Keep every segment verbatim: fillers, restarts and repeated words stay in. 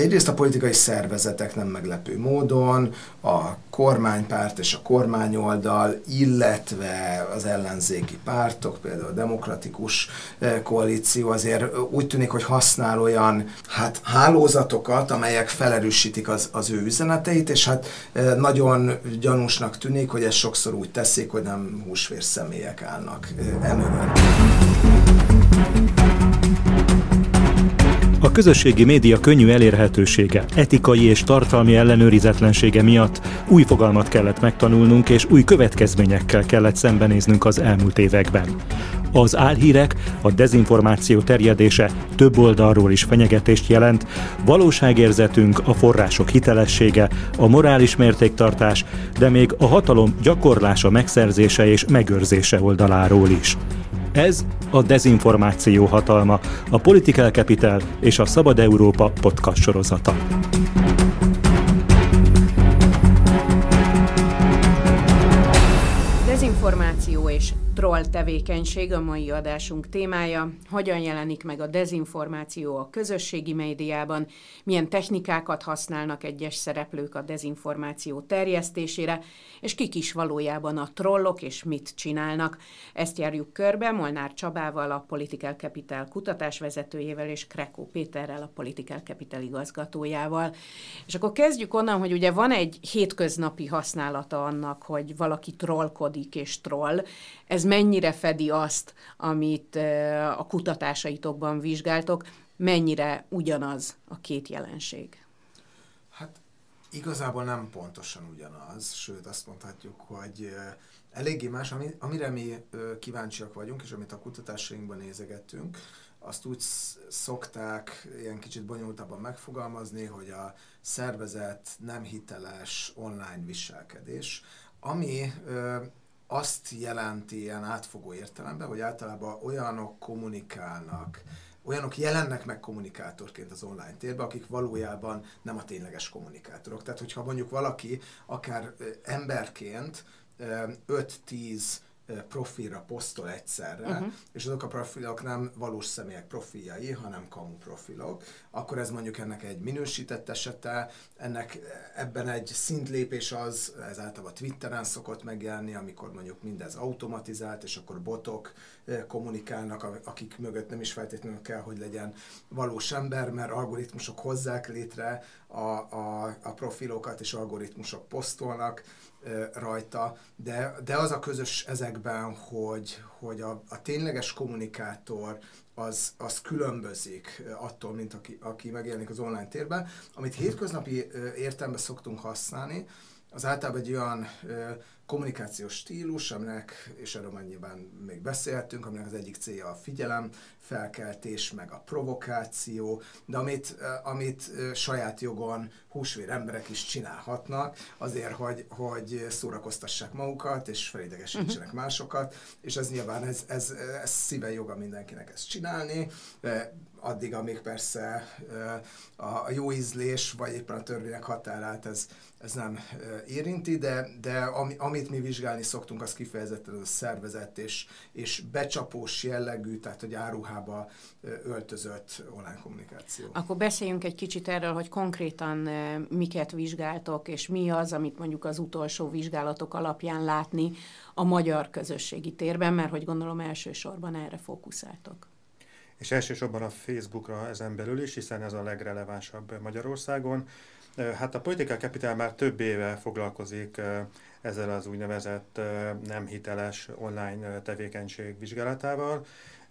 Egyrészt a politikai szervezetek nem meglepő módon, a kormánypárt és a kormányoldal, illetve az ellenzéki pártok, például a demokratikus koalíció azért úgy tűnik, hogy használ olyan hát, hálózatokat, amelyek felerősítik az, az ő üzeneteit, és hát nagyon gyanúsnak tűnik, hogy ezt sokszor úgy teszik, hogy nem húsvér személyek állnak emögött. A közösségi média könnyű elérhetősége, etikai és tartalmi ellenőrizetlensége miatt új fogalmat kellett megtanulnunk, és új következményekkel kellett szembenéznünk az elmúlt években. Az álhírek, a dezinformáció terjedése több oldalról is fenyegetést jelent, valóságérzetünk, a források hitelessége, a morális mértéktartás, de még a hatalom gyakorlása, megszerzése és megőrzése oldaláról is. Ez a Dezinformáció hatalma, a Political Capital és a Szabad Európa podcast sorozata. Dezinformáció és troll tevékenység a mai adásunk témája. Hogyan jelenik meg a dezinformáció a közösségi médiában, milyen technikákat használnak egyes szereplők a dezinformáció terjesztésére, és kik is valójában a trollok, és mit csinálnak. Ezt járjuk körbe Molnár Csabával, a Political Capital kutatásvezetőjével, és Krekó Péterrel, a Political Capital igazgatójával. És akkor kezdjük onnan, hogy ugye van egy hétköznapi használata annak, hogy valaki trollkodik és troll. Ez mennyire fedi azt, amit a kutatásaitokban vizsgáltok, mennyire ugyanaz a két jelenség? Hát igazából nem pontosan ugyanaz, sőt azt mondhatjuk, hogy eléggé más, amire mi kíváncsiak vagyunk, és amit a kutatásainkban nézegettünk, azt úgy szokták ilyen kicsit bonyolultabban megfogalmazni, hogy a szervezett, nem hiteles online viselkedés, ami azt jelenti ilyen átfogó értelemben, hogy általában olyanok kommunikálnak, olyanok jelennek meg kommunikátorként az online térben, akik valójában nem a tényleges kommunikátorok. Tehát, hogyha mondjuk valaki akár emberként öt-tíz profilra posztol egyszerre, uh-huh. és azok a profilok nem valós személyek profiljai, hanem kamu profilok, akkor ez mondjuk ennek egy minősített esete, ennek ebben egy szintlépés az, ez általában Twitteren szokott megjelenni, amikor mondjuk mindez automatizált, és akkor botok kommunikálnak, akik mögött nem is feltétlenül kell, hogy legyen valós ember, mert algoritmusok hozzák létre a, a, a profilokat, és algoritmusok posztolnak rajta, de, de az a közös ezekben, hogy, hogy a, a tényleges kommunikátor az, az különbözik attól, mint aki, aki megjelenik az online térben. Amit hétköznapi értelemben szoktunk használni, az általában egy olyan ö, kommunikációs stílus, aminek, és erről már nyilván még beszéltünk, aminek az egyik célja a figyelem, felkeltés, meg a provokáció, de amit, ö, amit ö, saját jogon húsvér emberek is csinálhatnak, azért, hogy, hogy szórakoztassák magukat, és felidegesítsenek uh-huh. másokat, és ez nyilván ez, ez, ez szíve joga mindenkinek ezt csinálni, addig, amíg persze a jó ízlés, vagy éppen a törvények határát ez, ez nem érinti, de, de ami, amit mi vizsgálni szoktunk, az kifejezetten az a szervezett és, és becsapós jellegű, tehát hogy áruhába öltözött online kommunikáció. Akkor beszéljünk egy kicsit erről, hogy konkrétan miket vizsgáltok, és mi az, amit mondjuk az utolsó vizsgálatok alapján látni a magyar közösségi térben, mert hogy gondolom elsősorban erre fókuszáltok. És elsősorban a Facebookra ezen belül is, hiszen ez a legrelevánsabb Magyarországon. Hát a Political Capital már több éve foglalkozik ezzel az úgynevezett nem hiteles online tevékenység vizsgálatával.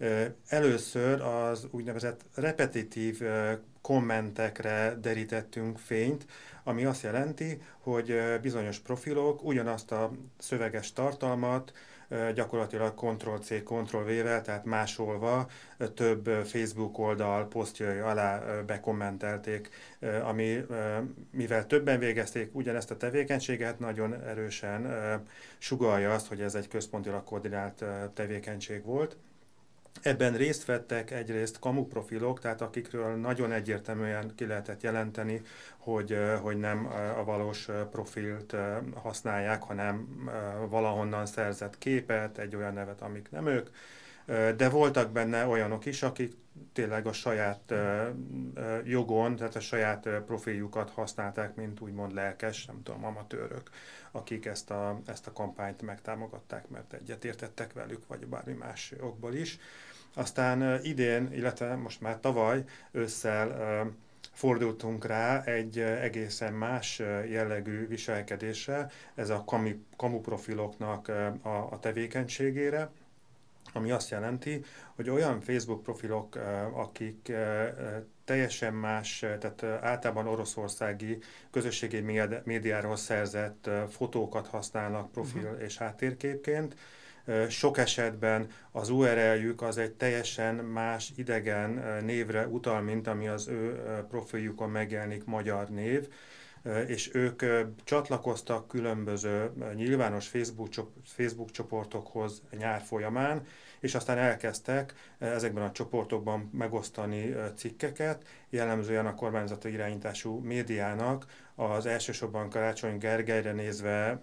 Először az úgynevezett repetitív kommentekre derítettünk fényt, ami azt jelenti, hogy bizonyos profilok ugyanazt a szöveges tartalmat gyakorlatilag Ctrl-C, Ctrl-V-vel, tehát másolva több Facebook oldal posztjai alá bekommentelték, ami, mivel többen végezték ugyanezt a tevékenységet, nagyon erősen sugallja azt, hogy ez egy központilag koordinált tevékenység volt. Ebben részt vettek egyrészt kamu profilok, tehát akikről nagyon egyértelműen ki lehetett jelenteni, hogy, hogy nem a valós profilt használják, hanem valahonnan szerzett képet, egy olyan nevet, amik nem ők. De voltak benne olyanok is, akik tényleg a saját jogon, tehát a saját profiljukat használták, mint úgymond lelkes, nem tudom, amatőrök, akik ezt a, ezt a kampányt megtámogatták, mert egyetértettek velük, vagy bármi más okból is. Aztán idén, illetve most már tavaly ősszel fordultunk rá egy egészen más jellegű viselkedésre, ez a kamu, kamu profiloknak a, a tevékenységére, ami azt jelenti, hogy olyan Facebook profilok, akik teljesen más, tehát általában oroszországi közösségi médiáról szerzett fotókat használnak profil uh-huh. és háttérképként. Sok esetben az u er el-jük az egy teljesen más idegen névre utal, mint ami az ő profiljukon megjelenik magyar név, és ők csatlakoztak különböző nyilvános Facebook, Facebook csoportokhoz nyár folyamán, és aztán elkezdtek ezekben a csoportokban megosztani cikkeket, jellemzően a kormányzati irányítású médiának az elsősorban Karácsony Gergelyre nézve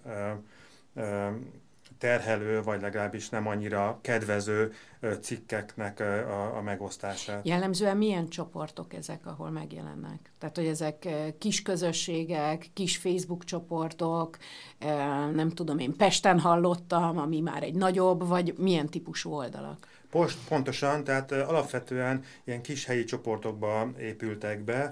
terhelő, vagy legalábbis nem annyira kedvező cikkeknek a, a megosztását. Jellemzően milyen csoportok ezek, ahol megjelennek? Tehát, hogy ezek kis közösségek, kis Facebook csoportok, nem tudom én, Pesten hallottam, ami már egy nagyobb, vagy milyen típusú oldalak? Post, pontosan, tehát alapvetően ilyen kis helyi csoportokba épültek be.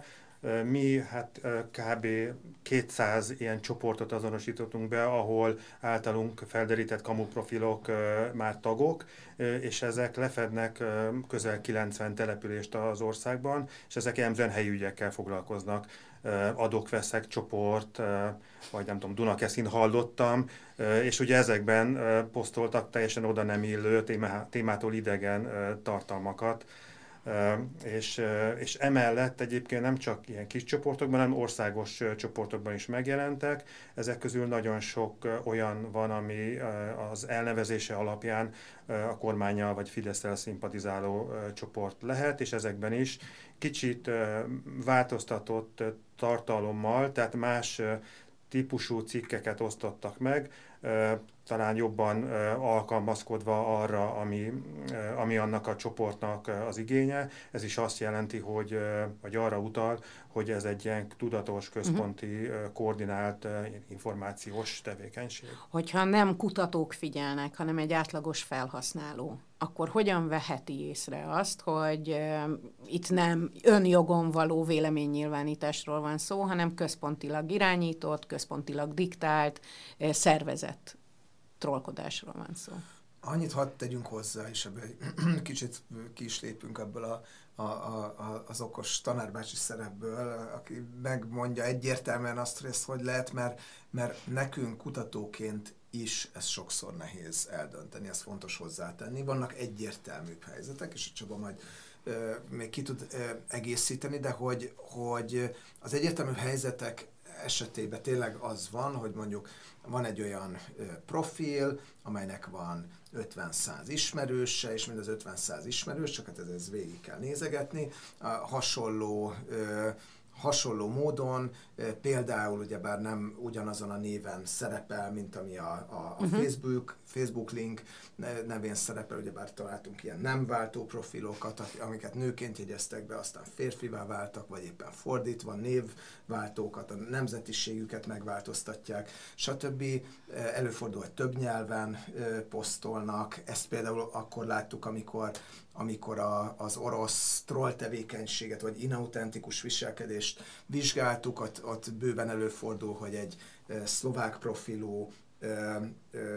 Mi hát kb. kétszáz ilyen csoportot azonosítottunk be, ahol általunk felderített kamu profilok már tagok, és ezek lefednek közel kilencven települést az országban, és ezek jellemzően helyi ügyekkel foglalkoznak. Adok-veszek csoport, vagy nem tudom, Dunakeszin hallottam, és ugye ezekben posztoltak teljesen oda nem illő, témától idegen tartalmakat. Uh, és, uh, és emellett egyébként nem csak ilyen kis csoportokban, hanem országos uh, csoportokban is megjelentek. Ezek közül nagyon sok uh, olyan van, ami uh, az elnevezése alapján uh, a kormánnyal vagy Fidesz-tel szimpatizáló uh, csoport lehet, és ezekben is kicsit uh, változtatott uh, tartalommal, tehát más uh, típusú cikkeket osztottak meg, uh, talán jobban uh, alkalmazkodva arra, ami, uh, ami annak a csoportnak uh, az igénye. Ez is azt jelenti, hogy, uh, vagy arra utal, hogy ez egy ilyen tudatos, központi, uh, koordinált uh, információs tevékenység. Hogyha nem kutatók figyelnek, hanem egy átlagos felhasználó, akkor hogyan veheti észre azt, hogy uh, itt nem önjogon való véleménynyilvánításról van szó, hanem központilag irányított, központilag diktált, uh, szervezett trollkodásról van szó. Annyit hadd tegyünk hozzá, és ebből kicsit ki is lépünk ebből a, a, a, az okos tanárbácsi szerepből, aki megmondja egyértelműen azt, hogy ezt hogy lehet, mert, mert nekünk kutatóként is ez sokszor nehéz eldönteni, ez fontos hozzátenni. Vannak egyértelműbb helyzetek, és a Csaba majd ö, még ki tud ö, egészíteni, de hogy, hogy az egyértelmű helyzetek esetében tényleg az van, hogy mondjuk van egy olyan ö, profil, amelynek van ötven-száz ismerőse, és mind az ötven-száz ismerős, csak hát ez, ez végig kell nézegetni, a hasonló ö, hasonló módon, például ugyebár nem ugyanazon a néven szerepel, mint ami a, a, a uh-huh. Facebook, Facebook link nevén szerepel, ugyebár találtunk ilyen nem váltó profilokat, amiket nőként jegyeztek be, aztán férfivá váltak, vagy éppen fordítva, névváltókat, a nemzetiségüket megváltoztatják, stb. Előfordul, hogy több nyelven posztolnak, ezt például akkor láttuk, amikor amikor a, az orosz troll tevékenységet, vagy inautentikus viselkedést vizsgáltuk, ott, ott bőven előfordul, hogy egy e, szlovák profilú e, e,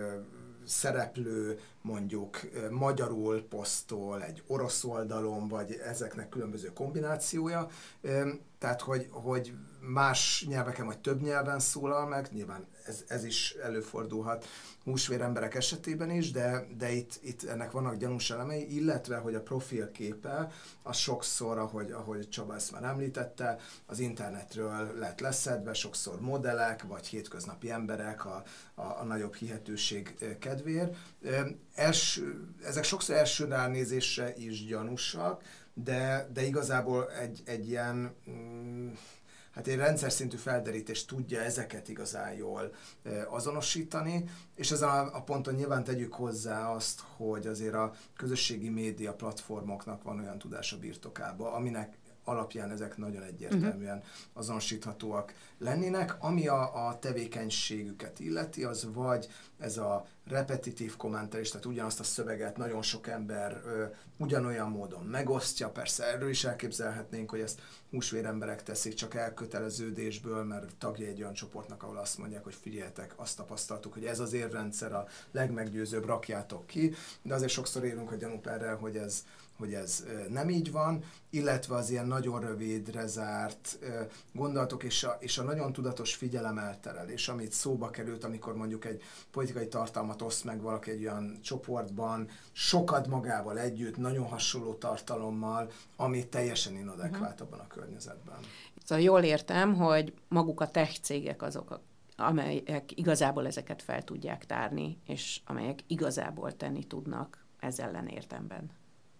szereplő mondjuk e, magyarul posztol egy orosz oldalon, vagy ezeknek különböző kombinációja. E, tehát, hogy, hogy más nyelveken, vagy több nyelven szólal meg, nyilván ez, ez is előfordulhat húsvér emberek esetében is, de, de itt, itt ennek vannak gyanús elemei, illetve, hogy a profilképe, az sokszor, ahogy, ahogy Csaba ezt már említette, az internetről lett leszedve, sokszor modellek, vagy hétköznapi emberek a, a, a nagyobb hihetőség kedvéért. Els, ezek sokszor első ránézésre is gyanúsak, de, de igazából egy, egy ilyen... Mm, hát egy rendszer szintű felderítés tudja ezeket igazán jól azonosítani, és ezen a, a ponton nyilván tegyük hozzá azt, hogy azért a közösségi média platformoknak van olyan tudása birtokába, aminek alapján ezek nagyon egyértelműen azonosíthatóak lennének. Ami a, a tevékenységüket illeti, az vagy ez a repetitív kommentelés, tehát ugyanazt a szöveget nagyon sok ember ö, ugyanolyan módon megosztja, persze erről is elképzelhetnénk, hogy ezt húsvéremberek teszik csak elköteleződésből, mert tagja egy olyan csoportnak, ahol azt mondják, hogy figyeljetek, azt tapasztaltuk, hogy ez az érrendszer a legmeggyőzőbb, rakjátok ki, de azért sokszor érünk a gyanúperrel, hogy ez hogy ez nem így van, illetve az ilyen nagyon rövidre zárt gondolatok és a, és a nagyon tudatos figyelemelterelés, amit szóba került, amikor mondjuk egy politikai tartalmat oszt meg valaki egy olyan csoportban, sokat magával együtt, nagyon hasonló tartalommal, ami teljesen inadekvát abban a környezetben. Szóval jól értem, hogy maguk a tech cégek azok, amelyek igazából ezeket fel tudják tárni, és amelyek igazából tenni tudnak ez ellen értemben.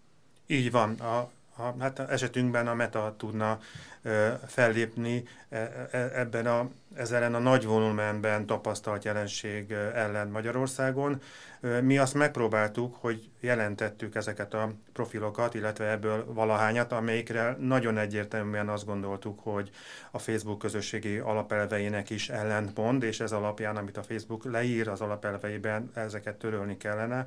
Így van. A, a, hát esetünkben a Meta tudna ö, fellépni e, e, ebben a, ezzel a nagy volumenben tapasztalt jelenség ellen Magyarországon. Ö, mi azt megpróbáltuk, hogy jelentettük ezeket a profilokat, illetve ebből valahányat, amelyikre nagyon egyértelműen azt gondoltuk, hogy a Facebook közösségi alapelveinek is ellentmond, és ez alapján, amit a Facebook leír az alapelveiben, ezeket törölni kellene.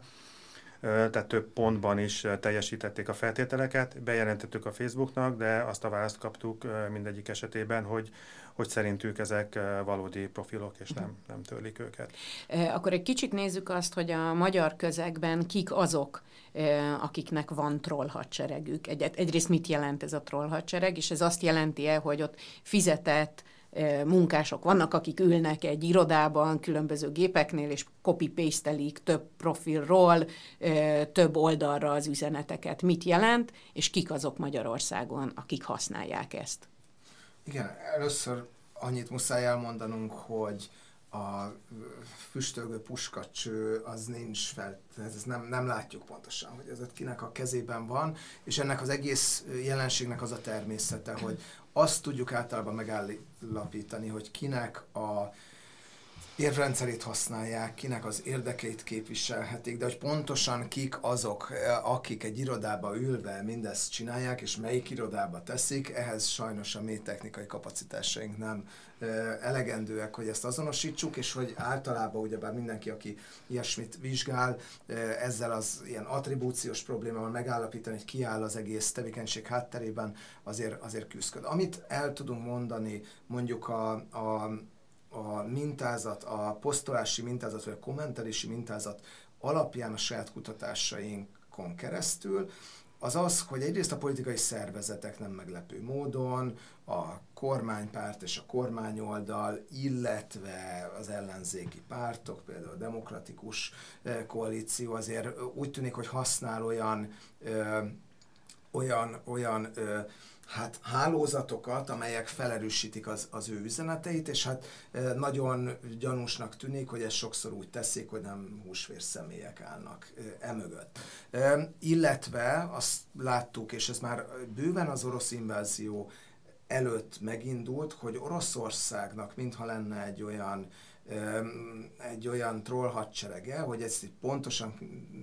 Tehát több pontban is teljesítették a feltételeket, bejelentettük a Facebooknak, de azt a választ kaptuk mindegyik esetében, hogy, hogy szerintük ezek valódi profilok, és nem, nem törlik őket. Akkor egy kicsit nézzük azt, hogy a magyar közegben kik azok, akiknek van troll hadseregük. Egy, egyrészt mit jelent ez a troll hadsereg, és ez azt jelenti-e, hogy ott fizetett munkások vannak, akik ülnek egy irodában, különböző gépeknél, és copy-paste-elik több profilról, több oldalra az üzeneteket. Mit jelent, és kik azok Magyarországon, akik használják ezt? Igen, először annyit muszáj elmondanunk, hogy a füstölgő puskacső az nincs fel, ez nem, nem látjuk pontosan, hogy ez kinek a kezében van, és ennek az egész jelenségnek az a természete, hogy azt tudjuk általában megállapítani, hogy kinek a érvrendszerét használják, kinek az érdekeit képviselhetik, de hogy pontosan kik azok, akik egy irodába ülve mindezt csinálják, és melyik irodába teszik, ehhez sajnos a mély technikai kapacitásaink nem elegendőek, hogy ezt azonosítsuk, és hogy általában ugyebár mindenki, aki ilyesmit vizsgál, ezzel az ilyen attribúciós problémával megállapítani, hogy ki áll az egész tevékenység hátterében, azért, azért küzdköd. Amit el tudunk mondani, mondjuk a, a a mintázat, a posztolási mintázat, vagy a kommentelési mintázat alapján a saját kutatásainkon keresztül, az az, hogy egyrészt a politikai szervezetek nem meglepő módon, a kormánypárt és a kormányoldal, illetve az ellenzéki pártok, például a demokratikus koalíció azért úgy tűnik, hogy használ olyan, ö, olyan, olyan ö, hát hálózatokat, amelyek felerősítik az, az ő üzeneteit, és hát e, nagyon gyanúsnak tűnik, hogy ezt sokszor úgy teszik, hogy nem húsvér személyek állnak e, emögött. E, illetve azt láttuk, és ez már bőven az orosz invázió előtt megindult, hogy Oroszországnak mintha lenne egy olyan, e, egy olyan troll hadserege, hogy ezt pontosan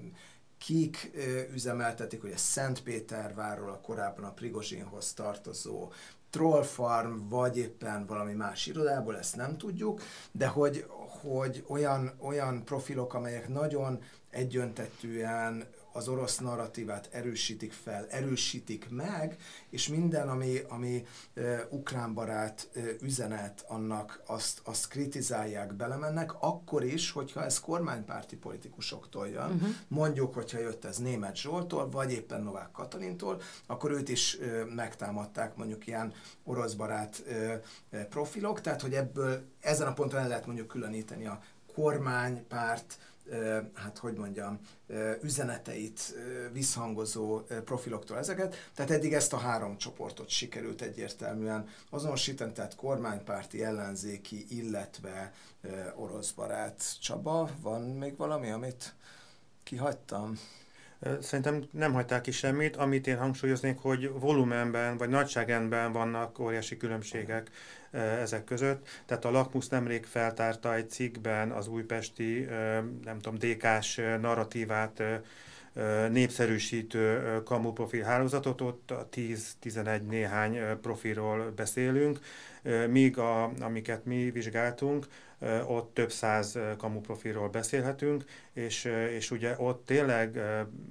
kik üzemeltetik, hogy a Szentpétervárról, a korábban a Prigozsinhoz tartozó trollfarm, vagy éppen valami más irodából, ezt nem tudjuk, de hogy, hogy olyan, olyan profilok, amelyek nagyon egyöntetűen az orosz narratívát erősítik fel, erősítik meg, és minden, ami, ami uh, ukránbarát uh, üzenet, annak azt, azt kritizálják, belemennek, akkor is, hogyha ez kormánypárti politikusoktól jön, uh-huh. mondjuk, hogyha jött ez Németh Zsolttól, vagy éppen Novák Katalintól, akkor őt is uh, megtámadták mondjuk ilyen oroszbarát uh, uh, profilok, tehát, hogy ebből ezen a ponton el lehet mondjuk különíteni a kormánypárt, hát hogy mondjam, üzeneteit visszhangozó profiloktól ezeket. Tehát eddig ezt a három csoportot sikerült egyértelműen azonosítani, tehát kormánypárti, ellenzéki, illetve oroszbarát. Csaba, van még valami, amit kihagytam? Szerintem nem hagyták ki semmit. Amit én hangsúlyoznék, hogy volumenben vagy nagyságrendben vannak óriási különbségek ezek között. Tehát a Lakmus nemrég feltárta egy cikkben az újpesti, nem tudom, dé ká-s narratívát népszerűsítő kamuprofil hálózatot, ott a tíz-tizenegy néhány profilról beszélünk, míg a, amiket mi vizsgáltunk, ott több száz kamuprofilról beszélhetünk, és, és ugye ott tényleg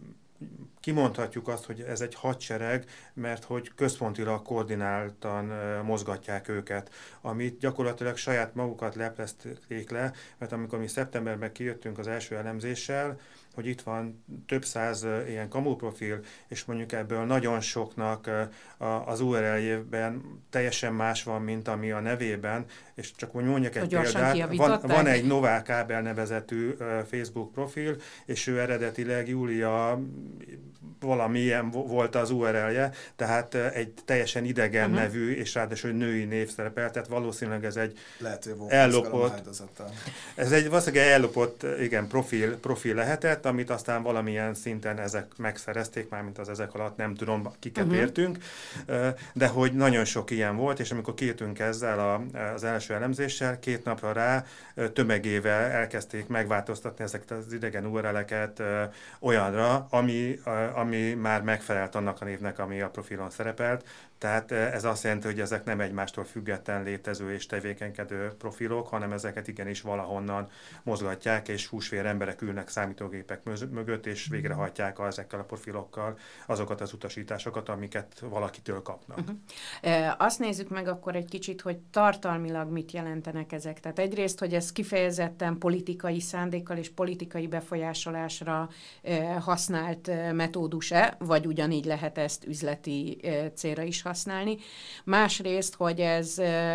kimondhatjuk azt, hogy ez egy hadsereg, mert hogy központilag koordináltan mozgatják őket, amit gyakorlatilag saját magukat leplezték le, mert amikor mi szeptemberben kijöttünk az első elemzéssel, hogy itt van több száz ilyen kamuprofil, és mondjuk ebből nagyon soknak az u er el-jében teljesen más van, mint ami a nevében, és csak úgy mondjak egy példát, van, van egy Novák Kábel nevezetű Facebook profil, és ő eredetileg Júlia valamilyen volt az u er el-je, tehát egy teljesen idegen uh-huh. nevű, és ráadásul női név szerepel, tehát valószínűleg ez egy lehet, ellopott, ez egy valószínűleg ellopott, igen, profil, profil lehetett, amit aztán valamilyen szinten ezek megszerezték, mármint az ezek alatt nem tudom, kiket uh-huh. értünk, de hogy nagyon sok ilyen volt, és amikor kijöttünk ezzel a, az első elemzéssel, két napra rá tömegével elkezdték megváltoztatni ezeket az idegen u er el-eket olyanra, ami, ami már megfelelt annak a névnek, ami a profilon szerepelt. Tehát ez azt jelenti, hogy ezek nem egymástól független létező és tevékenykedő profilok, hanem ezeket igenis valahonnan mozgatják, és húsvér emberek ülnek számítógépek mögött, és végrehajtják ezekkel a profilokkal azokat az utasításokat, amiket valakitől kapnak. Uh-huh. E, azt nézzük meg akkor egy kicsit, hogy tartalmilag mit jelentenek ezek. Tehát egyrészt, hogy ez kifejezetten politikai szándékkal és politikai befolyásolásra e, használt e, metódus-e, vagy ugyanígy lehet ezt üzleti e, célra is használni. Másrészt, hogy ez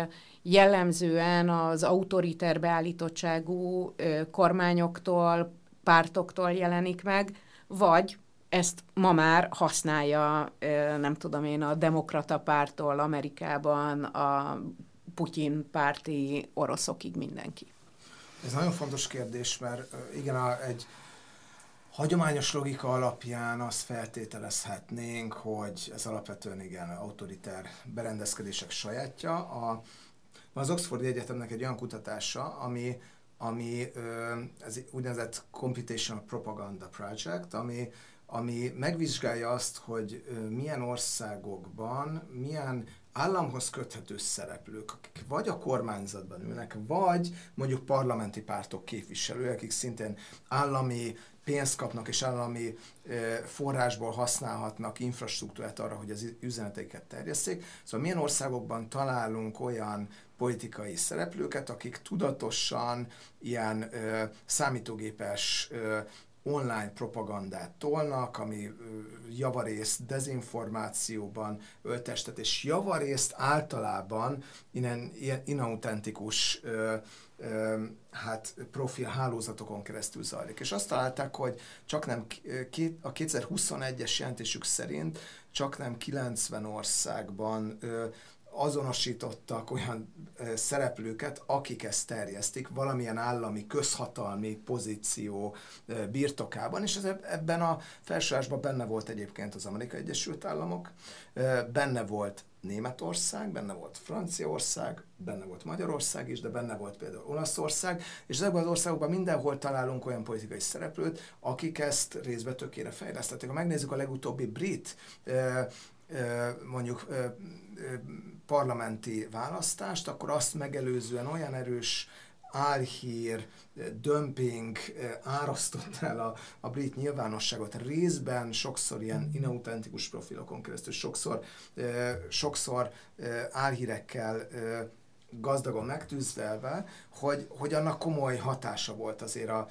jellemzően az autoriter beállítottságú kormányoktól, pártoktól jelenik meg, vagy ezt ma már használja, nem tudom én, a demokrata pártól Amerikában, a Putyin párti oroszokig mindenki. Ez nagyon fontos kérdés, mert igen, egy hagyományos logika alapján azt feltételezhetnénk, hogy ez alapvetően igen, autoriter berendezkedések sajátja. A, az Oxfordi Egyetemnek egy olyan kutatása, ami, ami ez úgynevezett Computational Propaganda Project, ami, ami megvizsgálja azt, hogy milyen országokban, milyen államhoz köthető szereplők, akik vagy a kormányzatban ülnek, vagy mondjuk parlamenti pártok képviselők, akik szintén állami pénzt kapnak és állami forrásból használhatnak infrastruktúrát arra, hogy az üzeneteiket terjesszék. Szóval milyen országokban találunk olyan politikai szereplőket, akik tudatosan ilyen ö, számítógépes ö, online propagandát tolnak, ami ö, javarészt dezinformációban öltestet, és javarészt általában innen, ilyen inautentikus ö, ö, hát profil hálózatokon keresztül zajlik. És azt találták, hogy csak nem két, a kétezer-huszonegyes jelentésük szerint csak nem kilencven országban ö, azonosítottak olyan ö, szereplőket, akik ezt terjesztik valamilyen állami, közhatalmi pozíció ö, birtokában, és ez ebben a felsorolásban benne volt egyébként az Amerikai Egyesült Államok, ö, benne volt Németország, benne volt Franciaország, benne volt Magyarország is, de benne volt például Olaszország, és ezekben az országokban mindenhol találunk olyan politikai szereplőt, akik ezt részbe tökére fejlesztették. Ha megnézzük a legutóbbi brit ö, ö, mondjuk ö, ö, parlamenti választást, akkor azt megelőzően olyan erős álhír, dömping árasztott el a, a brit nyilvánosságot. Részben sokszor ilyen inautentikus profilokon keresztül, sokszor, sokszor álhírekkel gazdagon megtűzvelve, hogy, hogy annak komoly hatása volt azért a,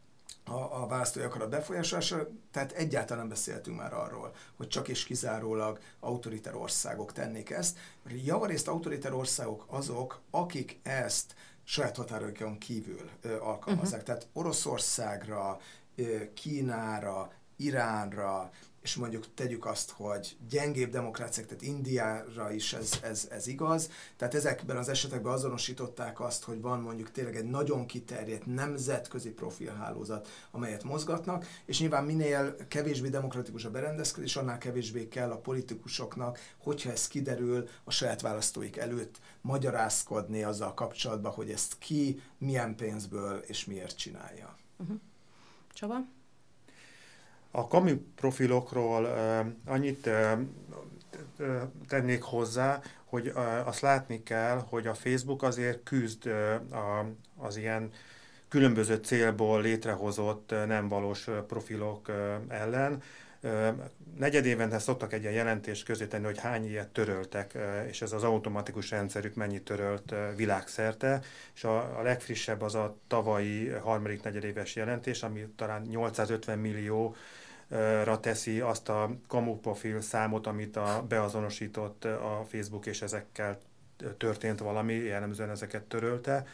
a, a választói akarat befolyásolása, tehát egyáltalán nem beszéltünk már arról, hogy csak és kizárólag autoriter országok tennék ezt. Javarészt autoriter országok azok, akik ezt saját határokon kívül ö, alkalmazzák. Uh-huh. Tehát Oroszországra, ö, Kínára, Iránra, és mondjuk tegyük azt, hogy gyengébb demokráciák, tehát Indiára is ez, ez, ez igaz, tehát ezekben az esetekben azonosították azt, hogy van mondjuk tényleg egy nagyon kiterjedt nemzetközi profilhálózat, amelyet mozgatnak, és nyilván minél kevésbé demokratikus a berendezkedés, annál kevésbé kell a politikusoknak, hogyha ez kiderül, a saját választóik előtt magyarázkodni azzal kapcsolatban, hogy ezt ki, milyen pénzből és miért csinálja. Uh-huh. Csaba? A kamu profilokról uh, annyit uh, tennék hozzá, hogy uh, azt látni kell, hogy a Facebook azért küzd uh, a, az ilyen különböző célból létrehozott uh, nem valós uh, profilok uh, ellen. Uh, negyedévente szoktak egy ilyen jelentést közé tenni, hogy hány ilyet töröltek, uh, és ez az automatikus rendszerük mennyit törölt uh, világszerte, és a, a legfrissebb az a tavalyi harmadik negyedéves jelentés, ami talán nyolcszázötven millió ra teszi azt a kamu profil számot, amit a, beazonosított a Facebook, és ezekkel történt valami, jellemzően ezeket törölte.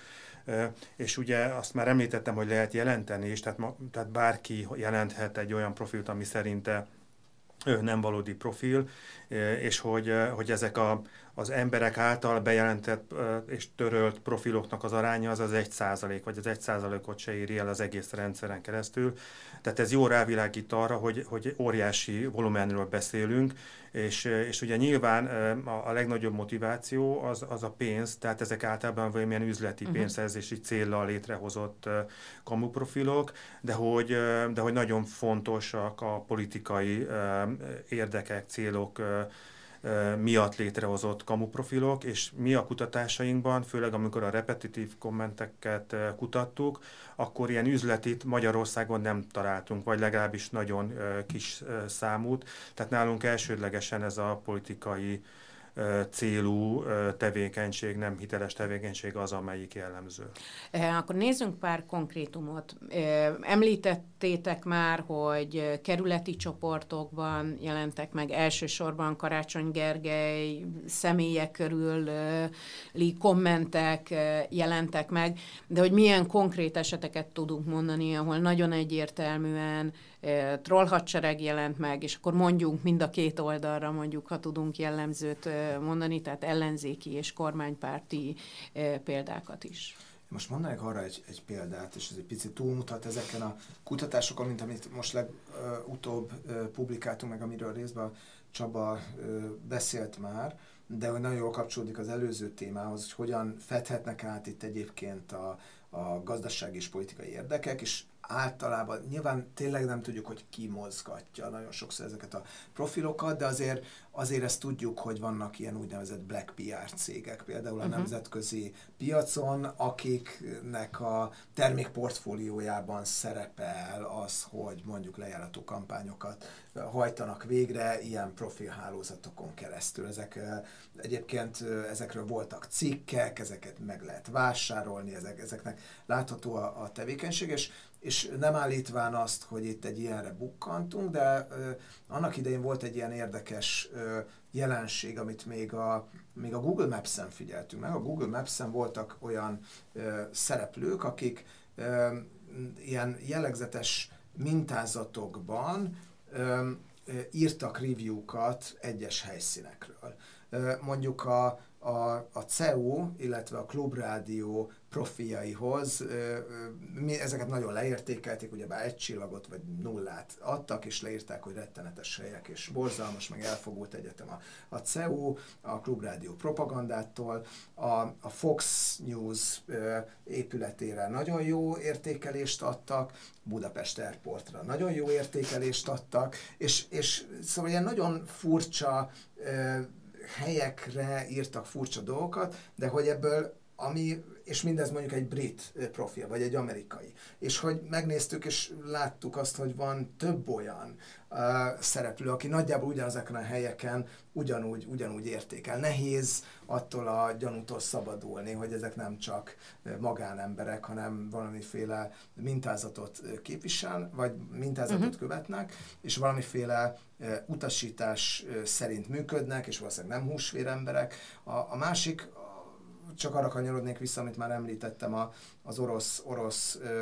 És ugye azt már említettem, hogy lehet jelenteni is, tehát, ma, tehát bárki jelenthet egy olyan profilt, ami szerinte nem valódi profil, és hogy, hogy ezek a, az emberek által bejelentett és törölt profiloknak az aránya az az egy százalék, vagy az egy százalékot se éri el az egész rendszeren keresztül. Tehát ez jól rávilágít arra, hogy, hogy óriási volumenről beszélünk, és, és ugye nyilván a, a legnagyobb motiváció az, az a pénz, tehát ezek általában valamilyen üzleti uh-huh. pénzszerzési céllal létrehozott kamu profilok, de hogy, de hogy nagyon fontosak a politikai érdekek, célok miatt létrehozott kamu profilok, és mi a kutatásainkban, főleg amikor a repetitív kommenteket kutattuk, akkor ilyen üzletit Magyarországon nem találtunk, vagy legalábbis nagyon kis számút. Tehát nálunk elsődlegesen ez a politikai célú tevékenység, nem hiteles tevékenység az, amelyik jellemző. Akkor nézzünk pár konkrétumot. Említettétek már, hogy kerületi csoportokban jelentek meg elsősorban Karácsony Gergely személye körüli kommentek jelentek meg, de hogy milyen konkrét eseteket tudunk mondani, ahol nagyon egyértelműen trollhadsereg jelent meg, és akkor mondjunk mind a két oldalra, mondjuk, ha tudunk jellemzőt mondani, tehát ellenzéki és kormánypárti példákat is. Most mondanék arra egy, egy példát, és ez egy picit túlmutat ezeken a kutatásokon, mint amit most legutóbb publikáltunk meg, amiről részben Csaba beszélt már, de hogy nagyon jól kapcsolódik az előző témához, hogy hogyan fedhetnek át itt egyébként a, a gazdasági és politikai érdekek, és általában nyilván tényleg nem tudjuk, hogy ki mozgatja nagyon sokszor ezeket a profilokat, de azért, azért ezt tudjuk, hogy vannak ilyen úgynevezett black pé er cégek, például a uh-huh. nemzetközi piacon, akiknek a termékportfóliójában szerepel az, hogy mondjuk lejárató kampányokat hajtanak végre ilyen profilhálózatokon keresztül. Ezek egyébként ezekről voltak cikkek, ezeket meg lehet vásárolni, ezek, ezeknek látható a, a tevékenység, és és nem állítván azt, hogy itt egy ilyenre bukkantunk, de ö, annak idején volt egy ilyen érdekes ö, jelenség, amit még a, még a Google Maps-en figyeltünk meg. A Google Maps-en voltak olyan ö, szereplők, akik ö, ilyen jellegzetes mintázatokban ö, ö, írtak review-kat egyes helyszínekről. Ö, mondjuk a, a, a cé e u, illetve a Klubrádió profiljaihoz, mi ezeket nagyon leértékelték, ugyebár egy csillagot vagy nullát adtak, és leírták, hogy rettenetes helyek, és borzalmas, meg elfogult egyetem a, a cé e u, a Klubrádió propagandától, a, a Fox News épületére nagyon jó értékelést adtak, Budapest Airportra nagyon jó értékelést adtak, és, és szóval ilyen nagyon furcsa helyekre írtak furcsa dolgokat, de hogy ebből ami, és mindez mondjuk egy brit profil, vagy egy amerikai. És hogy megnéztük, és láttuk azt, hogy van több olyan uh, szereplő, aki nagyjából ugyanazeken a helyeken ugyanúgy, ugyanúgy értékel. Nehéz attól a gyanútól szabadulni, hogy ezek nem csak magánemberek, hanem valamiféle mintázatot képvisel, vagy mintázatot uh-huh. követnek, és valamiféle uh, utasítás uh, szerint működnek, és valószínűleg nem húsvéremberek. A, a másik, csak arra kanyarodnék vissza, amit már említettem, a, az orosz, orosz ö,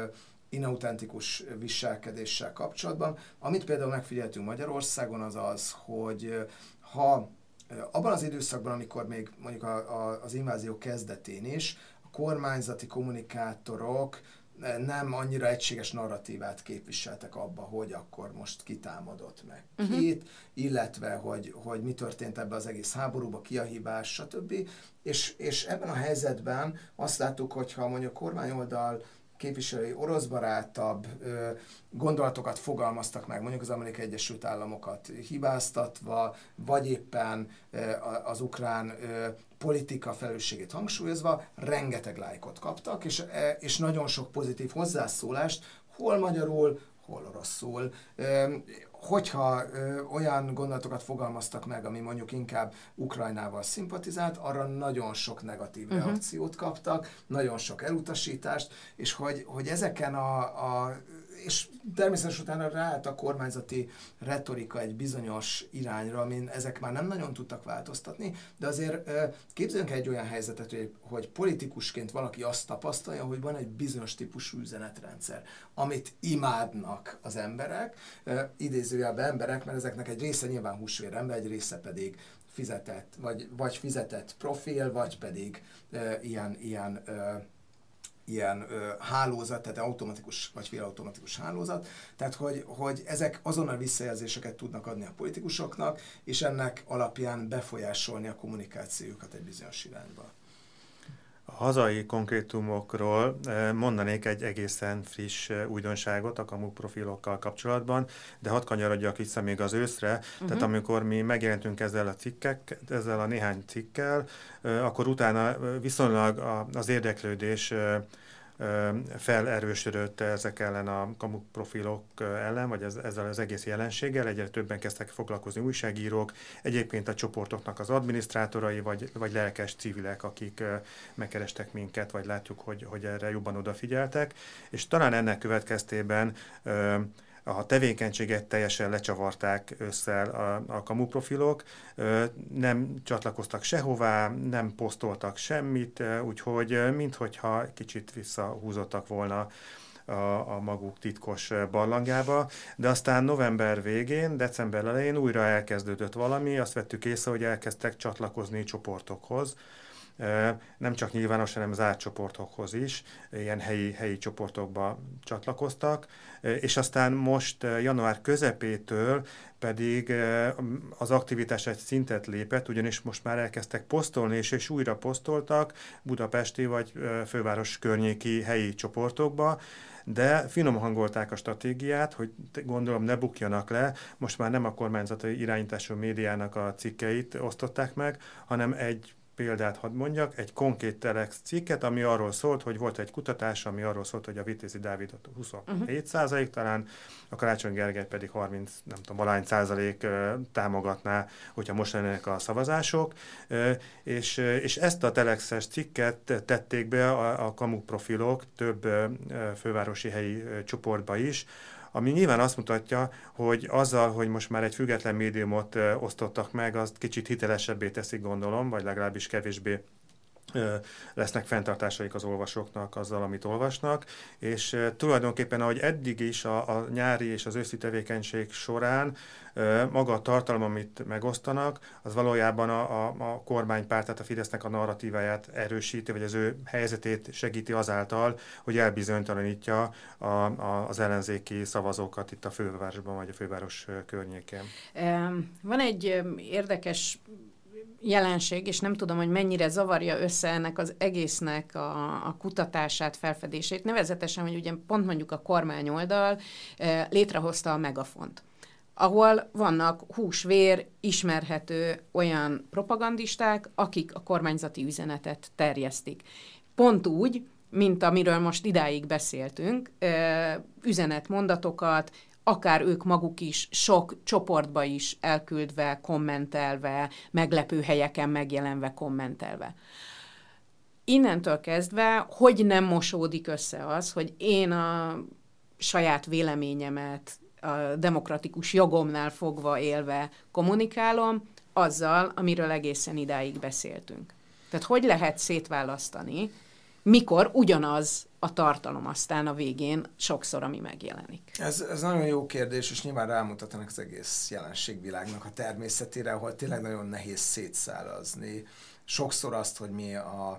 inautentikus viselkedéssel kapcsolatban. Amit például megfigyeltünk Magyarországon, az az, hogy ha abban az időszakban, amikor még mondjuk a, a, az invázió kezdetén is, a kormányzati kommunikátorok nem annyira egységes narratívát képviseltek abba, hogy akkor most kitámadott meg uh-huh. kit, illetve hogy, hogy mi történt ebbe az egész háborúba, ki a hibás, stb. És, és ebben a helyzetben azt láttuk, hogyha mondjuk a kormányoldal képviselői oroszbarátabb ö, gondolatokat fogalmaztak meg, mondjuk az Amerikai Egyesült Államokat hibáztatva, vagy éppen ö, az ukrán ö, politika felelősségét hangsúlyozva, rengeteg lájkot kaptak, és, és nagyon sok pozitív hozzászólást, hol magyarul, hol oroszul. Hogyha olyan gondolatokat fogalmaztak meg, ami mondjuk inkább Ukrajnával szimpatizált, arra nagyon sok negatív uh-huh. reakciót kaptak, nagyon sok elutasítást, és hogy, hogy ezeken a, a és természetesen utána ráállt a kormányzati retorika egy bizonyos irányra, amin ezek már nem nagyon tudtak változtatni, de azért képzeljünk egy olyan helyzetet, hogy, hogy politikusként valaki azt tapasztalja, hogy van egy bizonyos típusú üzenetrendszer, amit imádnak az emberek, idézőjelben emberek, mert ezeknek egy része nyilván húsvérember, egy része pedig fizetett, vagy, vagy fizetett profil, vagy pedig ilyen, ilyen ilyen ö, hálózat, tehát automatikus vagy félautomatikus hálózat, tehát hogy, hogy ezek azonnal visszajelzéseket tudnak adni a politikusoknak, és ennek alapján befolyásolni a kommunikációjukat egy bizonyos irányba. A hazai konkrétumokról mondanék egy egészen friss újdonságot a kamu profilokkal kapcsolatban, de hadd kanyarodjak vissza még az őszre, uh-huh. tehát amikor mi megjelentünk ezzel a cikkek, ezzel a néhány cikkel, akkor utána viszonylag az érdeklődés felerősödött ezek ellen a kamu profilok ellen, vagy ezzel az egész jelenséggel. Egyre többen kezdtek foglalkozni újságírók, egyébként a csoportoknak az adminisztrátorai, vagy, vagy lelkes civilek, akik megkerestek minket, vagy látjuk, hogy, hogy erre jobban odafigyeltek. És talán ennek következtében a tevékenységet teljesen lecsavarták össze a, a kamu profilok, nem csatlakoztak sehová, nem posztoltak semmit, úgyhogy minthogyha kicsit visszahúzottak volna a, a maguk titkos barlangjába, de aztán november végén, december elején újra elkezdődött valami, azt vettük észre, hogy elkezdtek csatlakozni csoportokhoz, nem csak nyilvános, hanem zárt csoportokhoz is, ilyen helyi, helyi csoportokba csatlakoztak, és aztán most január közepétől pedig az aktivitás egy szintet lépett, ugyanis most már elkezdtek posztolni, és, és újra posztoltak budapesti vagy főváros környéki helyi csoportokba, de finom hangolták a stratégiát, hogy gondolom ne bukjanak le, most már nem a kormányzati irányítású médiának a cikkeit osztották meg, hanem egy példát hadd mondjak, egy konkrét Telex cikket, ami arról szólt, hogy volt egy kutatás, ami arról szólt, hogy a Vitézi Dávidot huszonhét százalék uh-huh. talán, a Karácsony Gergely pedig harminc, nem tudom, valány százalék támogatná, hogyha most lennének a szavazások, és, és ezt a Telexes cikket tették be a, a kamu profilok több fővárosi helyi csoportba is, ami nyilván azt mutatja, hogy azzal, hogy most már egy független médiumot ö, osztottak meg, azt kicsit hitelesebbé teszik, gondolom, vagy legalábbis kevésbé ö, lesznek fenntartásaik az olvasóknak azzal, amit olvasnak, és ö, tulajdonképpen, ahogy eddig is a, a nyári és az őszi tevékenység során ö, maga a tartalom, amit megosztanak, az valójában a, a, a kormánypárt, tehát a Fidesznek a narratíváját erősíti, vagy az ő helyzetét segíti azáltal, hogy elbizonytalanítja a, a, az ellenzéki szavazókat itt a fővárosban, vagy a főváros környékén. Van egy érdekes jelenség, és nem tudom, hogy mennyire zavarja össze ennek az egésznek a, a kutatását, felfedését, nevezetesen, hogy ugye pont mondjuk a kormányoldal e, létrehozta a Megafont, ahol vannak húsvér, ismerhető olyan propagandisták, akik a kormányzati üzenetet terjesztik. Pont úgy, mint amiről most idáig beszéltünk, e, üzenetmondatokat, akár ők maguk is sok csoportba is elküldve, kommentelve, meglepő helyeken megjelenve, kommentelve. Innentől kezdve, hogy nem mosódik össze az, hogy én a saját véleményemet a demokratikus jogomnál fogva élve kommunikálom, azzal, amiről egészen idáig beszéltünk. Tehát hogy lehet szétválasztani mikor ugyanaz a tartalom aztán a végén sokszor, ami megjelenik. Ez, ez nagyon jó kérdés, és nyilván rámutatanak az egész jelenségvilágnak a természetére, ahol tényleg nagyon nehéz szétszálazni. Sokszor azt, hogy mi a,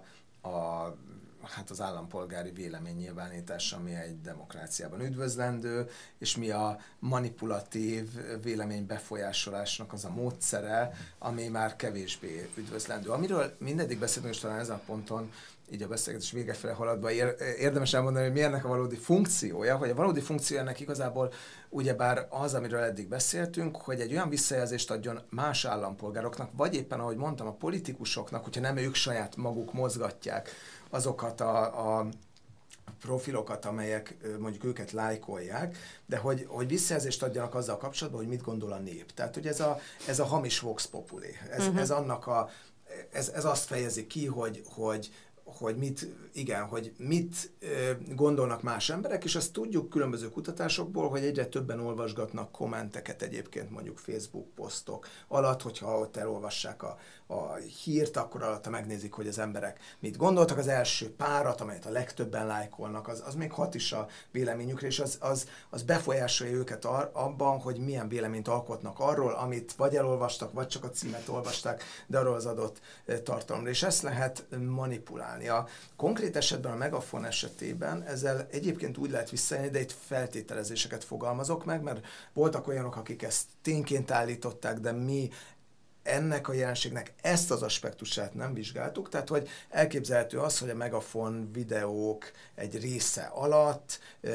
a hát az állampolgári véleménynyilvánítás, ami egy demokráciában üdvözlendő, és mi a manipulatív véleménybefolyásolásnak az a módszere, ami már kevésbé üdvözlendő. Amiről mindeddig beszéltünk, és talán ezen a ponton így a beszélgetés vége felé haladva érdemes elmondani, hogy mi ennek a valódi funkciója, hogy a valódi funkciója ennek igazából ugyebár az, amiről eddig beszéltünk, hogy egy olyan visszajelzést adjon más állampolgároknak, vagy éppen, ahogy mondtam, a politikusoknak, hogyha nem ők saját maguk mozgatják azokat a, a profilokat, amelyek mondjuk őket lájkolják, de hogy, hogy visszajelzést adjanak azzal kapcsolatban, hogy mit gondol a nép. Tehát, hogy ez a, ez a hamis vox populi. Ez, uh-huh. ez, annak a, ez, ez azt fejezi ki, hogy, hogy hogy mit, igen, hogy mit ö, gondolnak más emberek, és azt tudjuk különböző kutatásokból, hogy egyre többen olvasgatnak kommenteket egyébként mondjuk Facebook posztok alatt, hogyha ott elolvassák a, a hírt, akkor alatta megnézik, hogy az emberek mit gondoltak. Az első párat, amelyet a legtöbben lájkolnak, az, az még hat is a véleményükre, és az, az, az befolyásolja őket ar, abban, hogy milyen véleményt alkotnak arról, amit vagy elolvastak, vagy csak a címet olvasták, de arról az adott tartalomra. És ezt lehet manipulálni. A konkrét esetben, a Megafon esetében ezzel egyébként úgy lehet visszaélni, de itt feltételezéseket fogalmazok meg, mert voltak olyanok, akik ezt tényként állították, de mi ennek a jelenségnek ezt az aspektusát nem vizsgáltuk, tehát hogy elképzelhető az, hogy a Megafon videók egy része alatt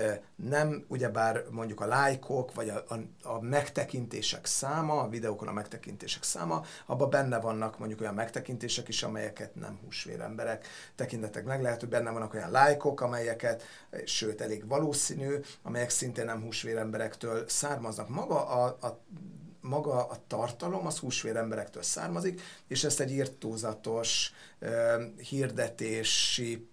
nem, ugyebár mondjuk a lájkok, vagy a, a, a megtekintések száma, a videókon a megtekintések száma, abban benne vannak mondjuk olyan megtekintések is, amelyeket nem húsvér emberek tekintetek meg, lehet, hogy benne vannak olyan lájkok, amelyeket, sőt elég valószínű, amelyek szintén nem húsvér emberektől származnak. Maga a, a maga a tartalom az húsvér emberektől származik, és ezt egy irtózatos uh, hirdetési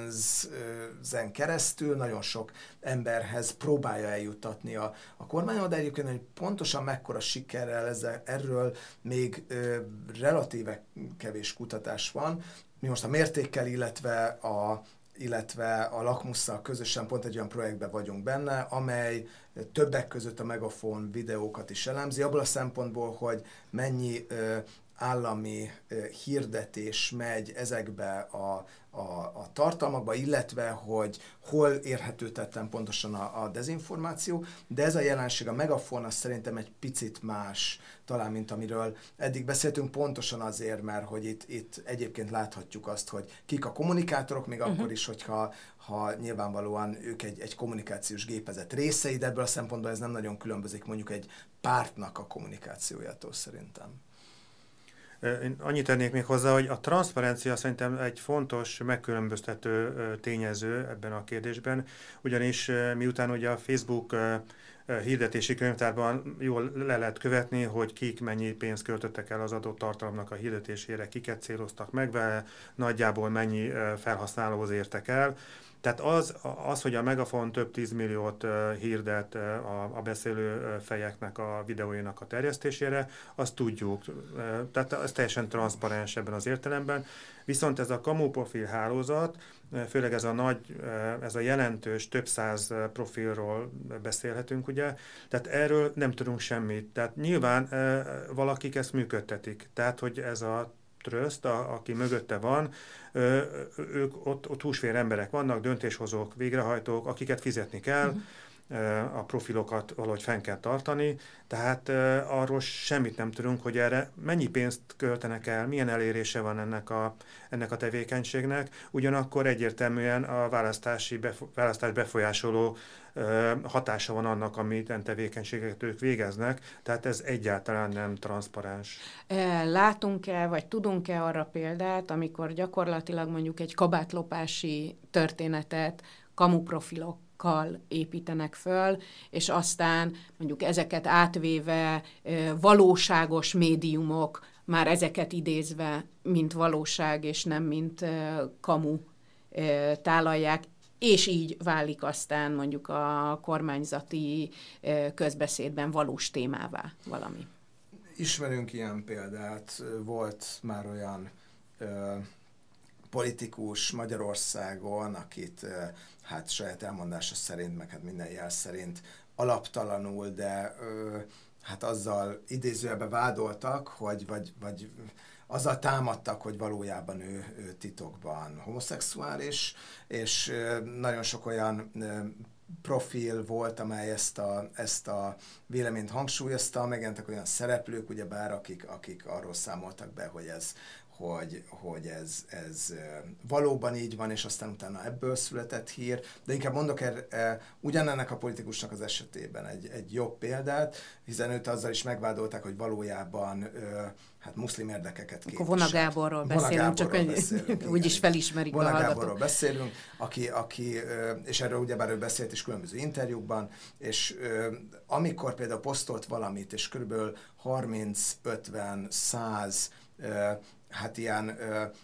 pénzen keresztül nagyon sok emberhez próbálja eljuttatni a, a kormány, de egyébként, hogy pontosan mekkora sikerrel ezzel, erről még uh, relatíve kevés kutatás van. Mi most a mértékkel, illetve a illetve a Lakmusszal közösen pont egy olyan projektben vagyunk benne, amely többek között a Megafon videókat is elemzi, abból a szempontból, hogy mennyi ö, állami ö, hirdetés megy ezekbe a, a, a tartalmakba, illetve hogy hol érhető tetten pontosan a, a dezinformáció, de ez a jelenség, a Megafon az szerintem egy picit más, talán mint amiről eddig beszéltünk, pontosan azért, mert hogy itt, itt egyébként láthatjuk azt, hogy kik a kommunikátorok, még uh-huh. akkor is, hogyha ha nyilvánvalóan ők egy, egy kommunikációs gépezet részei, de ebből a szempontból ez nem nagyon különbözik mondjuk egy pártnak a kommunikációjától szerintem. Én annyit tennék még hozzá, hogy a transzparencia szerintem egy fontos, megkülönböztető tényező ebben a kérdésben, ugyanis miután ugye a Facebook hirdetési könyvtárban jól le lehet követni, hogy kik mennyi pénzt költöttek el az adott tartalomnak a hirdetésére, kiket céloztak meg vele, nagyjából mennyi felhasználóhoz értek el. Tehát az, az, hogy a Megafon több tízmilliót hirdet a, a beszélő fejeknek a videóinak a terjesztésére, azt tudjuk. Tehát ez teljesen transzparens ebben az értelemben. Viszont ez a kamu profil hálózat, főleg ez a nagy, ez a jelentős, több száz profilról beszélhetünk, ugye, tehát erről nem tudunk semmit. Tehát nyilván valakik ezt működtetik. Tehát, hogy ez a tröszt, a, aki mögötte van, ö, ők ott, ott húsvér emberek vannak, döntéshozók, végrehajtók, akiket fizetni kell, uh-huh. ö, a profilokat valahogy fenn kell tartani, tehát ö, arról semmit nem tudunk, hogy erre mennyi pénzt költenek el, milyen elérése van ennek a, ennek a tevékenységnek, ugyanakkor egyértelműen a választási befo- választás befolyásoló hatása van annak, amit ilyen tevékenységeket ők végeznek, tehát ez egyáltalán nem transzparens. Látunk-e, vagy tudunk-e arra példát, amikor gyakorlatilag mondjuk egy kabátlopási történetet kamuprofilokkal építenek föl, és aztán mondjuk ezeket átvéve valóságos médiumok, már ezeket idézve, mint valóság, és nem mint kamu tálalják, és így válik aztán mondjuk a kormányzati közbeszédben valós témává valami. Ismerünk ilyen példát, volt már olyan ö, politikus Magyarországon, akit hát saját elmondása szerint, meg hát minden jel szerint alaptalanul, de hát azzal idézőjelben vádoltak, hogy vagy, vagy azzal támadtak, hogy valójában ő, ő titokban homoszexuális, és nagyon sok olyan profil volt, amely ezt a, ezt a véleményt hangsúlyozta, megjelentek olyan szereplők, ugyebár akik, akik arról számoltak be, hogy ez hogy, hogy ez, ez valóban így van, és aztán utána ebből született hír, de inkább mondok er, e, ugyanennek a politikusnak az esetében egy, egy jobb példát, hiszen őt azzal is megvádolták, hogy valójában e, hát muszlim érdekeket képvisel. Akkor Vona Gáborról beszélünk, csak úgyis felismerik Vona a hallgatók. Gáborról beszélünk, aki, aki, és erről ugyebár ő beszélt is különböző interjúkban, és amikor például posztolt valamit, és körülbelül harminc, ötven, száz hát ilyen ö, ö,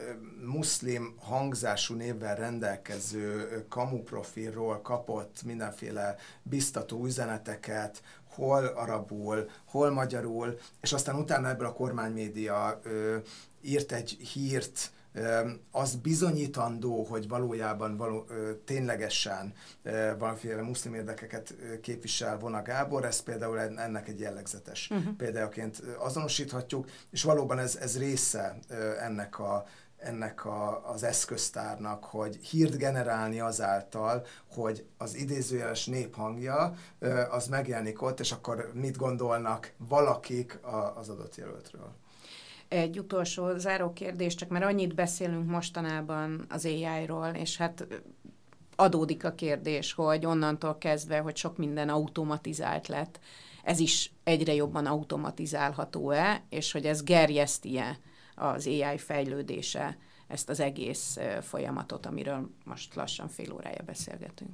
muszlim hangzású névvel rendelkező kamu profilról kapott mindenféle biztató üzeneteket, hol arabul, hol magyarul, és aztán utána ebből a kormánymédia ö, írt egy hírt, az bizonyítandó, hogy valójában való, ténylegesen valamiféle muszlim érdekeket képvisel Vona Gábor, ez például ennek egy jellegzetes uh-huh. példájaként azonosíthatjuk, és valóban ez, ez része ennek, a, ennek a, az eszköztárnak, hogy hírt generálni azáltal, hogy az idézőjeles néphangja az megjelenik ott, és akkor mit gondolnak valakik az adott jelöltről. Egy utolsó záró kérdés, csak mert annyit beszélünk mostanában az á í-ról, és hát adódik a kérdés, hogy onnantól kezdve, hogy sok minden automatizált lett, ez is egyre jobban automatizálható-e, és hogy ez gerjeszti-e az á í fejlődése ezt az egész folyamatot, amiről most lassan fél órája beszélgetünk.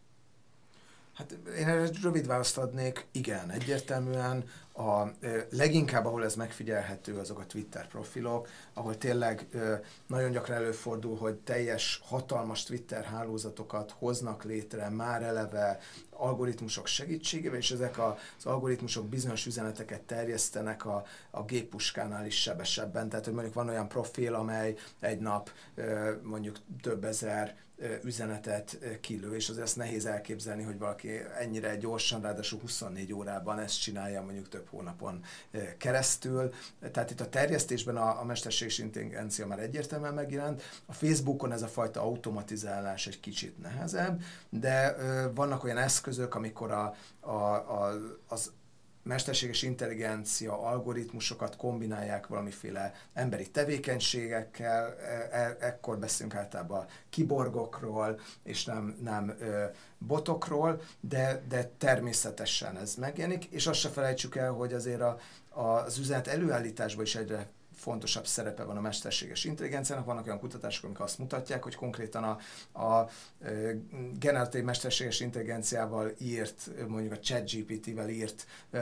Hát én erre rövid választ adnék, igen, egyértelműen a leginkább, ahol ez megfigyelhető, azok a Twitter profilok, ahol tényleg nagyon gyakran előfordul, hogy teljes, hatalmas Twitter hálózatokat hoznak létre már eleve algoritmusok segítségével, és ezek az algoritmusok bizonyos üzeneteket terjesztenek a, a géppuskánál is sebesebben. Tehát, hogy mondjuk van olyan profil, amely egy nap mondjuk több ezer üzenetet kilő, és azért ezt nehéz elképzelni, hogy valaki ennyire gyorsan, ráadásul huszonnégy órában ezt csinálja mondjuk több hónapon keresztül. Tehát itt a terjesztésben a, a mesterséges intelligencia már egyértelműen megjelent. A Facebookon ez a fajta automatizálás egy kicsit nehezebb, de ö, vannak olyan eszközök, amikor a, a, a, az mesterséges intelligencia algoritmusokat kombinálják valamiféle emberi tevékenységekkel, e- e- ekkor beszélünk általában kiborgokról, és nem, nem ö, botokról, de, de természetesen ez megjelenik, és azt se felejtsük el, hogy azért a, a, az üzenet előállításban is egyre fontosabb szerepe van a mesterséges intelligenciának. Vannak olyan kutatások, amik azt mutatják, hogy konkrétan a, a generatív mesterséges intelligenciával írt, mondjuk a ChatGPT-vel írt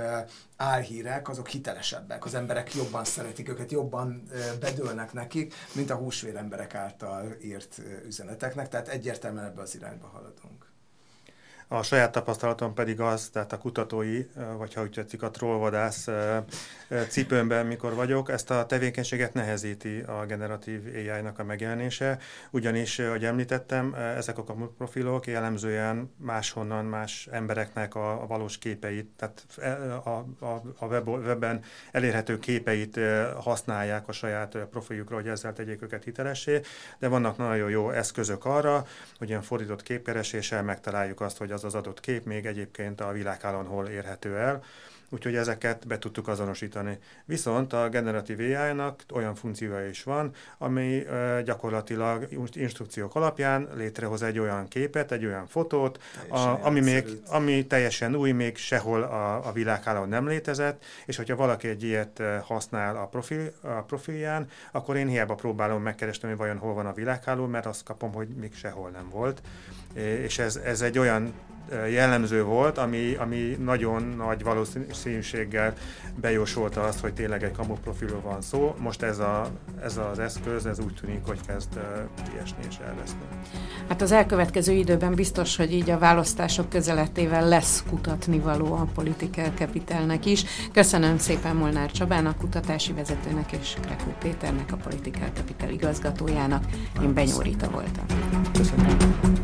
álhírek, azok hitelesebbek. Az emberek jobban szeretik őket, jobban bedőlnek nekik, mint a húsvér emberek által írt üzeneteknek. Tehát egyértelműen ebbe az irányba haladunk. A saját tapasztalatom pedig az, tehát a kutatói, vagy ha úgy tetszik, a trollvadász cipőmben, mikor vagyok, ezt a tevékenységet nehezíti a generatív á í-nak a megjelenése, ugyanis, ahogy említettem, ezek a profilok jellemzően máshonnan, más embereknek a, a valós képeit, tehát a, a, a web, webben elérhető képeit használják a saját profiljukra, hogy ezzel tegyék őket hitelessé, de vannak nagyon jó eszközök arra, hogy ilyen fordított képkereséssel megtaláljuk azt, hogy az az adott kép még egyébként a világhálón hol érhető el, úgyhogy ezeket be tudtuk azonosítani. Viszont a generatív á í-nak olyan funkciója is van, ami uh, gyakorlatilag instrukciók alapján létrehoz egy olyan képet, egy olyan fotót, a, ami, még, ami teljesen új, még sehol a, a világhálón nem létezett, és hogyha valaki egy ilyet használ a, profil, a profilján, akkor én hiába próbálom megkeresni, hogy vajon hol van a világháló, mert azt kapom, hogy még sehol nem volt. És ez, ez egy olyan jellemző volt, ami, ami nagyon nagy valószínűséggel bejósolta azt, hogy tényleg egy kamuprofilról van szó. Most ez, a, ez az eszköz, ez úgy tűnik, hogy kezd kiesni és elveszni. Hát az elkövetkező időben biztos, hogy így a választások közeletével lesz kutatnivaló a Political Capitalnek is. Köszönöm szépen Molnár Csabának, kutatási vezetőnek, és Krekó Péternek, a Political Capital igazgatójának. Én Benyó Rita voltam. Köszönöm.